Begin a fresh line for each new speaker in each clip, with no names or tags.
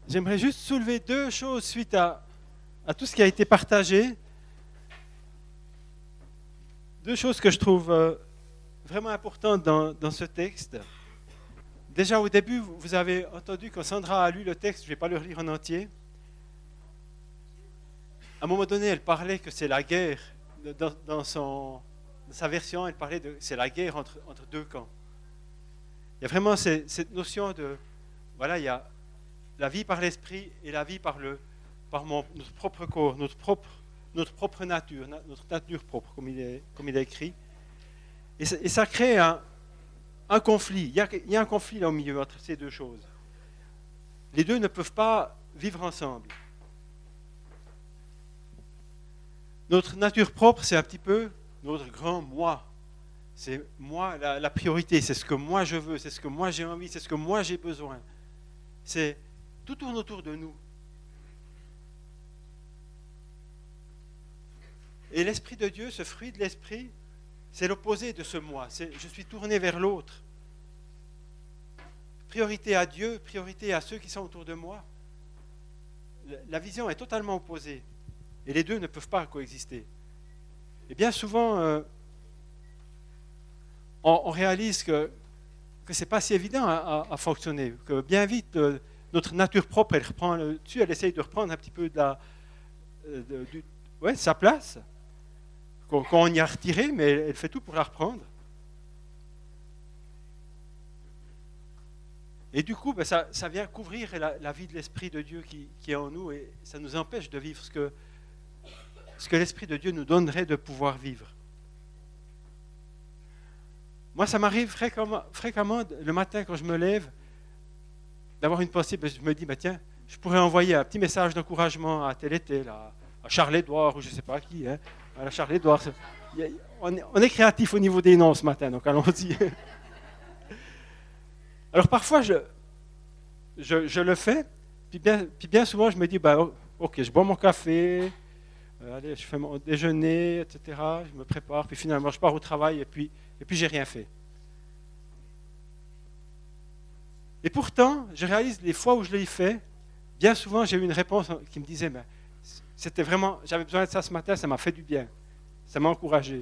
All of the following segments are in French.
J'aimerais juste soulever deux choses suite à tout ce qui a été partagé. Deux choses que je trouve vraiment importantes dans ce texte. Déjà au début, vous avez entendu quand Sandra a lu le texte, je ne vais pas le lire en entier. À un moment donné, elle parlait que c'est la guerre. Dans sa version, elle parlait de c'est la guerre entre deux camps. Il y a vraiment cette notion de, voilà, il y a la vie par l'esprit et la vie par notre propre corps, notre propre nature, notre nature propre, comme il est écrit. Et ça crée un conflit. Il y a un conflit là au milieu entre ces deux choses. Les deux ne peuvent pas vivre ensemble. Notre nature propre, c'est un petit peu notre grand moi. C'est moi la priorité, c'est ce que moi je veux, c'est ce que moi j'ai envie, c'est ce que moi j'ai besoin. Tout tourne autour de nous. Et l'Esprit de Dieu, ce fruit de l'Esprit, c'est l'opposé de ce moi. Je suis tourné vers l'autre. Priorité à Dieu, priorité à ceux qui sont autour de moi. La vision est totalement opposée. Et les deux ne peuvent pas coexister. Et bien souvent, on réalise que ce n'est pas si évident à fonctionner, que bien vite, notre nature propre, elle reprend le dessus, elle essaye de reprendre un petit peu sa place, qu'on y a retiré, mais elle fait tout pour la reprendre. Et du coup, ça vient couvrir la vie de l'Esprit de Dieu qui est en nous, et ça nous empêche de vivre ce que l'Esprit de Dieu nous donnerait de pouvoir vivre. Moi, ça m'arrive fréquemment le matin quand je me lève, d'avoir une pensée, je me dis, tiens, je pourrais envoyer un petit message d'encouragement à tel et tel, à Charles-Édouard, ou je ne sais pas qui, à la Charles-Édouard. On est créatif au niveau des noms ce matin, donc allons-y. Alors parfois, je le fais, puis bien souvent, je me dis, ok, je bois mon café, allez, je fais mon déjeuner, etc., je me prépare, puis finalement, je pars au travail, et puis j'ai rien fait. Et pourtant, je réalise les fois où je l'ai fait, bien souvent j'ai eu une réponse qui me disait, c'était vraiment, j'avais besoin de ça ce matin, ça m'a fait du bien, ça m'a encouragé.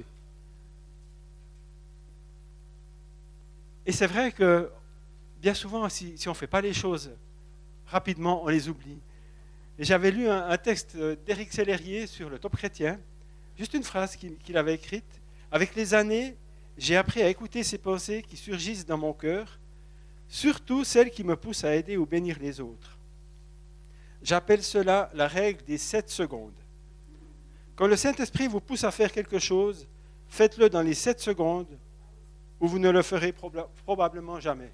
Et c'est vrai que bien souvent, si on ne fait pas les choses rapidement, on les oublie. Et j'avais lu un texte d'Éric Sellerier sur le Top chrétien, juste une phrase qu'il avait écrite. Avec les années, j'ai appris à écouter ces pensées qui surgissent dans mon cœur, surtout celles qui me poussent à aider ou bénir les autres. J'appelle cela la règle des 7 secondes. Quand le Saint-Esprit vous pousse à faire quelque chose, faites-le dans les 7 secondes ou vous ne le ferez probablement jamais.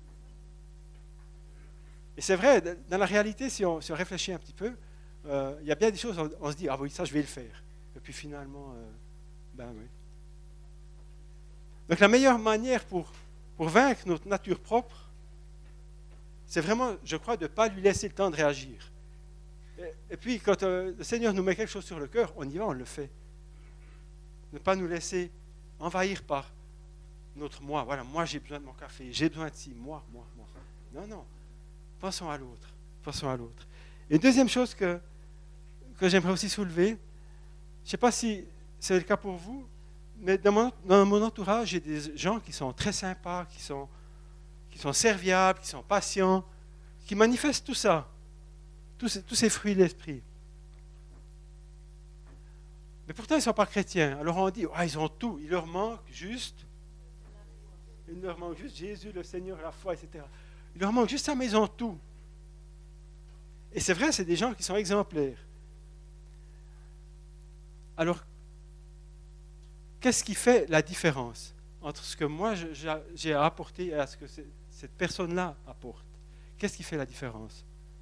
Et c'est vrai, dans la réalité, si on réfléchit un petit peu, il y a bien des choses, on se dit, ah oui, ça je vais le faire. Et puis finalement, oui. Donc la meilleure manière pour vaincre notre nature propre, c'est vraiment, je crois, de ne pas lui laisser le temps de réagir. Et puis quand le Seigneur nous met quelque chose sur le cœur, on y va, on le fait. Ne pas nous laisser envahir par notre moi. Voilà, moi j'ai besoin de mon café, j'ai besoin de ci, moi. Non. Pensons à l'autre. Et une deuxième chose que j'aimerais aussi soulever, je ne sais pas si c'est le cas pour vous, mais dans mon entourage, j'ai des gens qui sont très sympas, qui sont serviables, qui sont patients, qui manifestent tout ça, tous ces fruits de l'esprit. Mais pourtant, ils ne sont pas chrétiens. Alors on dit, ils ont tout, il leur manque juste Jésus, le Seigneur, la foi, etc. Il leur manque juste ça, mais ils ont tout. Et c'est vrai, c'est des gens qui sont exemplaires. Alors, qu'est-ce qui fait la différence entre ce que moi j'ai à apporter et à ce que cette personne-là apporte? Qu'est-ce qui fait la différence?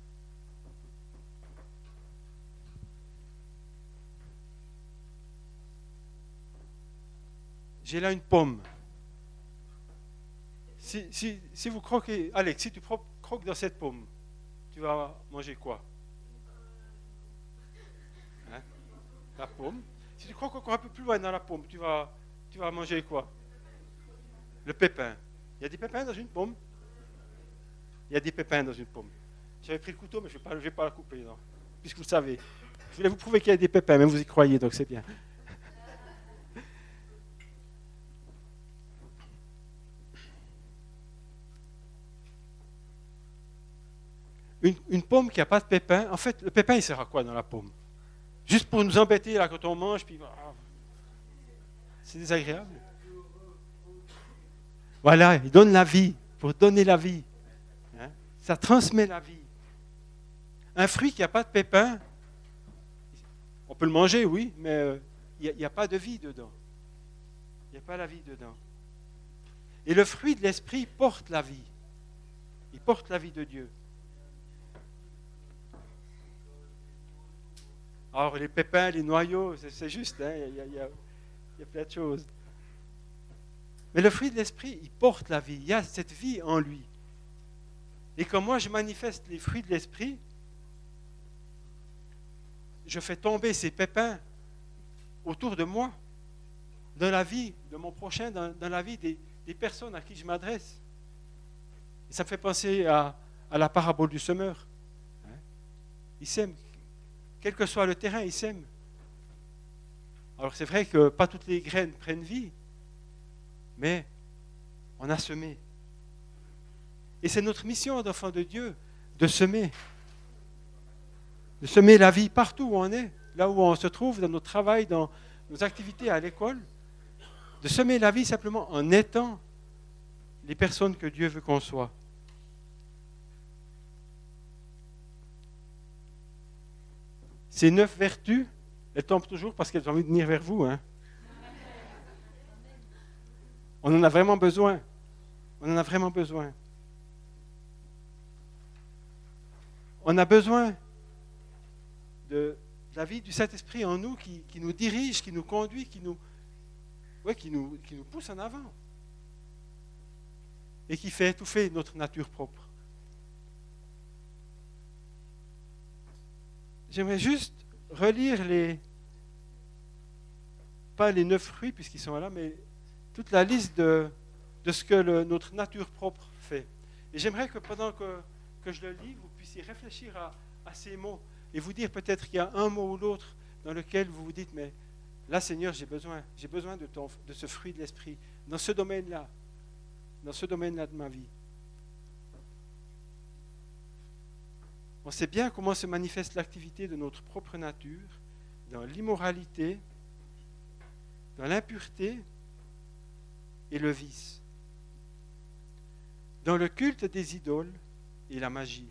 J'ai là une pomme. Si vous croquez, Alex, si tu croques dans cette pomme, tu vas manger quoi? Hein? La pomme. Si tu croques encore un peu plus loin dans la pomme, tu vas manger quoi? Le pépin. Il y a des pépins dans une pomme? Il y a des pépins dans une pomme. J'avais pris le couteau, mais je ne vais pas la couper, non. Puisque vous le savez. Je voulais vous prouver qu'il y a des pépins, même vous y croyez, donc c'est bien. Une pomme qui n'a pas de pépins, en fait, le pépin, il sert à quoi dans la pomme? Juste pour nous embêter là quand on mange, puis c'est désagréable. Voilà, il donne la vie, pour donner la vie. Hein? Ça transmet la vie. Un fruit qui n'a pas de pépins, on peut le manger, oui, mais il n'y a pas de vie dedans. Il n'y a pas la vie dedans. Et le fruit de l'esprit porte la vie. Il porte la vie de Dieu. Alors les pépins, les noyaux, c'est juste, hein, il y a plein de choses. Mais le fruit de l'esprit, il porte la vie. Il y a cette vie en lui. Et quand moi je manifeste les fruits de l'esprit, je fais tomber ces pépins autour de moi, dans la vie de mon prochain, dans la vie des personnes à qui je m'adresse. Et ça me fait penser à la parabole du semeur. Hein? Il sème. Quel que soit le terrain, il sème. Alors c'est vrai que pas toutes les graines prennent vie, mais on a semé. Et c'est notre mission d'enfant de Dieu de semer. De semer la vie partout où on est, là où on se trouve, dans notre travail, dans nos activités à l'école. De semer la vie simplement en étant les personnes que Dieu veut qu'on soit. Ces 9 vertus, elles tombent toujours parce qu'elles ont envie de venir vers vous. Hein. On en a vraiment besoin. On en a vraiment besoin. On a besoin de la vie du Saint-Esprit en nous qui nous dirige, qui nous conduit, qui nous pousse en avant. Et qui fait étouffer notre nature propre. J'aimerais juste relire pas les 9 fruits puisqu'ils sont là, mais toute la liste de ce que notre nature propre fait. Et j'aimerais que pendant que je le lis, vous puissiez réfléchir à ces mots et vous dire peut-être qu'il y a un mot ou l'autre dans lequel vous vous dites, mais là Seigneur, j'ai besoin de ce fruit de l'esprit, dans ce domaine-là de ma vie. On sait bien comment se manifeste l'activité de notre propre nature, dans l'immoralité, dans l'impureté et le vice, dans le culte des idoles et la magie.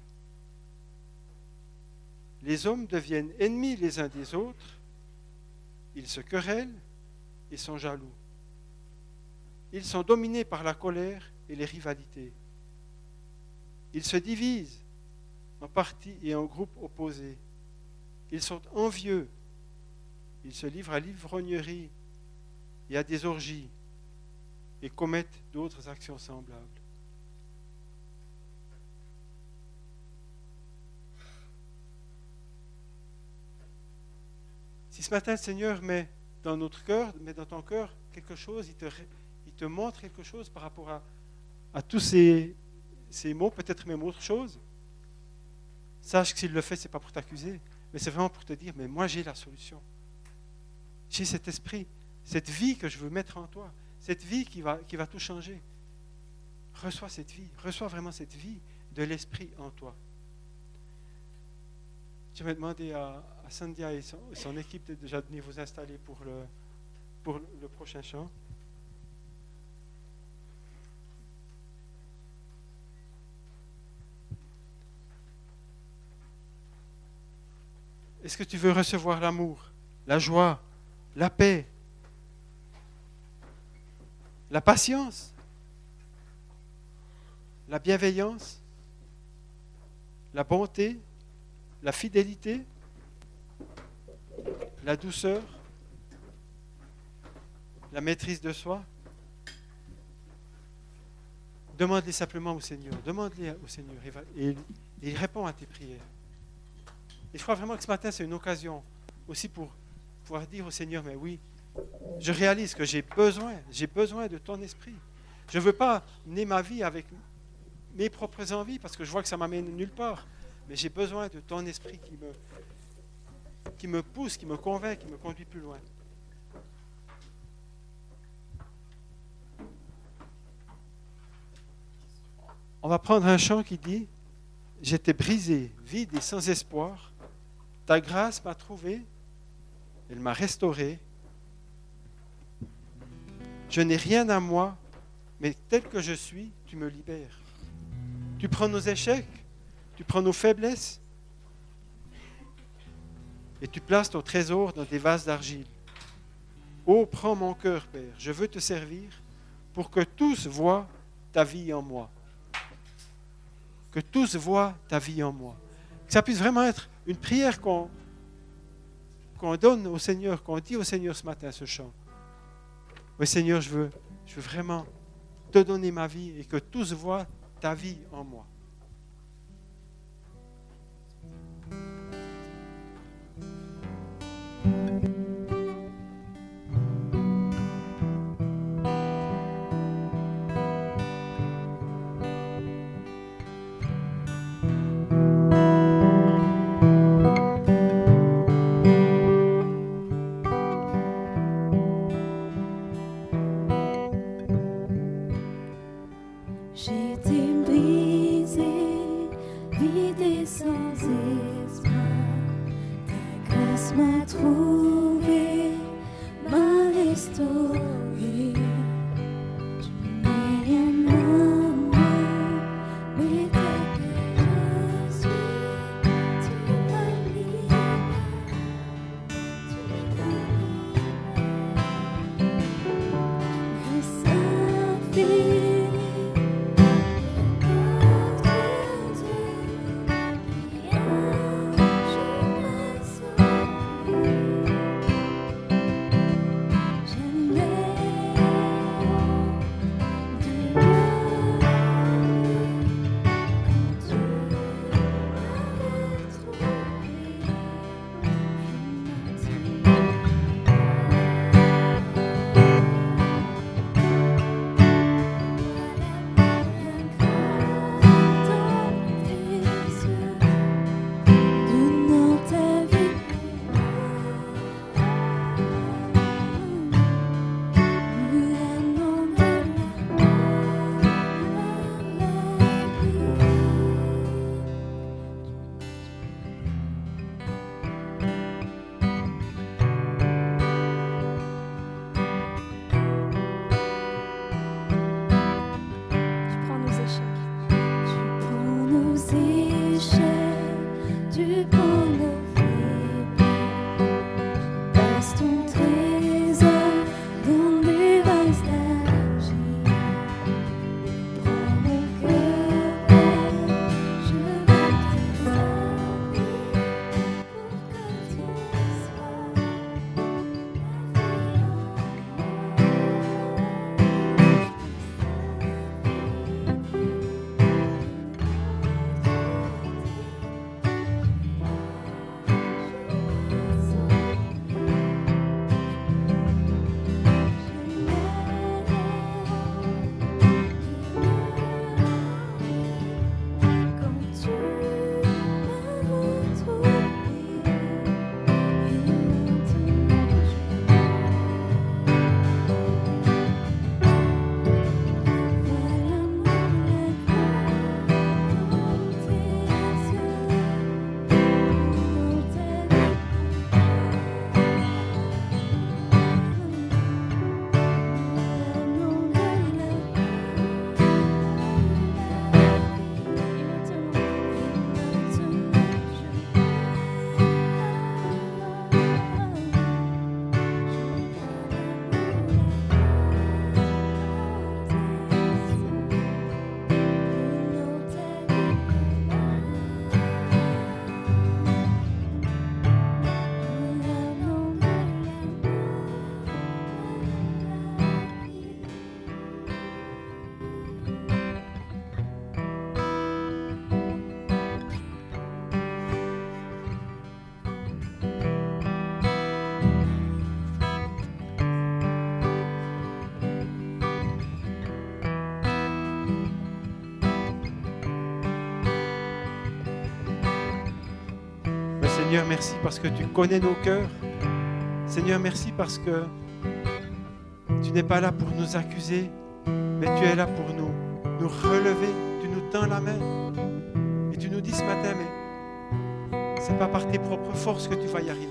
Les hommes deviennent ennemis les uns des autres, ils se querellent et sont jaloux. Ils sont dominés par la colère et les rivalités. Ils se divisent en partis et en groupes opposés. Ils sont envieux. Ils se livrent à l'ivrognerie et à des orgies et commettent d'autres actions semblables. Si ce matin, le Seigneur met dans notre cœur, met dans ton cœur quelque chose, il te montre quelque chose par rapport à tous ces mots, peut-être même autre chose, sache que s'il le fait, ce n'est pas pour t'accuser, mais c'est vraiment pour te dire, mais moi j'ai la solution. J'ai cet esprit, cette vie que je veux mettre en toi, cette vie qui va tout changer. Reçois cette vie, reçois vraiment cette vie de l'esprit en toi. Je vais demander à Sandia et son équipe de déjà venir vous installer pour le prochain chant. Est-ce que tu veux recevoir l'amour, la joie, la paix, la patience, la bienveillance, la bonté, la fidélité, la douceur, la maîtrise de soi? Demande-les simplement au Seigneur. Demande-les au Seigneur et il répond à tes prières. Et je crois vraiment que ce matin, c'est une occasion aussi pour pouvoir dire au Seigneur, mais oui, je réalise que j'ai besoin de ton esprit. Je ne veux pas mener ma vie avec mes propres envies parce que je vois que ça ne m'amène nulle part. mais j'ai besoin de ton esprit qui me pousse, qui me convainc, qui me conduit plus loin. On va prendre un chant qui dit « J'étais brisé, vide et sans espoir. Ta grâce m'a trouvé, elle m'a restauré. Je n'ai rien à moi, mais tel que je suis, tu me libères. Tu prends nos échecs, tu prends nos faiblesses et tu places ton trésor dans des vases d'argile. Oh, prends mon cœur, Père, je veux te servir pour que tous voient ta vie en moi. Que tous voient ta vie en moi. Que ça puisse vraiment être une prière qu'on donne au Seigneur, qu'on dit au Seigneur ce matin, ce chant. Oui, Seigneur, je veux vraiment te donner ma vie et que tous voient ta vie en moi.
J'étais brisée, vide et sans espoir. Ta grâce m'a trouvée, m'a restaurée. Je n'ai rien à moi, mais tel que je suis, tu me libères, tu me libères. Grâce infinie. Je
Seigneur, merci parce que tu connais nos cœurs. Seigneur, merci parce que tu n'es pas là pour nous accuser, mais tu es là pour nous relever. Tu nous tends la main. Et tu nous dis ce matin, mais ce n'est pas par tes propres forces que tu vas y arriver.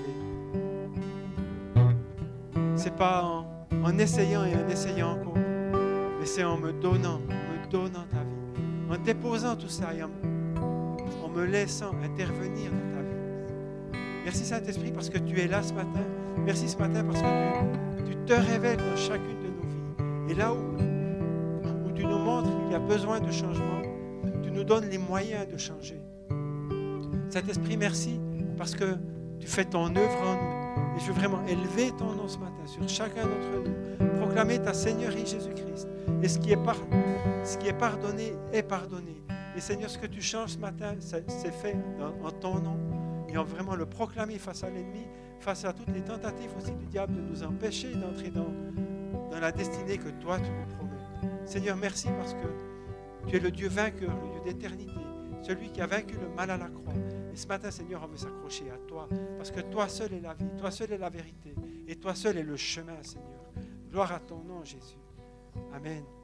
Ce n'est pas en essayant et en essayant encore, mais c'est en me donnant ta vie, en déposant tout ça et en me laissant intervenir dans ta vie. Merci Saint-Esprit parce que tu es là ce matin. Merci ce matin parce que tu te révèles dans chacune de nos vies. Et là où tu nous montres qu'il y a besoin de changement, tu nous donnes les moyens de changer. Saint-Esprit, merci parce que tu fais ton œuvre en nous. Et je veux vraiment élever ton nom ce matin sur chacun d'entre nous. Proclamer ta Seigneurie Jésus-Christ. Et ce qui est pardonné est pardonné. Et Seigneur, ce que tu changes ce matin, c'est fait en ton nom. Et en vraiment le proclamer face à l'ennemi, face à toutes les tentatives aussi du diable de nous empêcher d'entrer dans la destinée que toi tu nous promets. Seigneur, merci parce que tu es le Dieu vainqueur, le Dieu d'éternité, celui qui a vaincu le mal à la croix. Et ce matin, Seigneur, on veut s'accrocher à toi, parce que toi seul est la vie, toi seul est la vérité, et toi seul est le chemin, Seigneur. Gloire à ton nom, Jésus. Amen.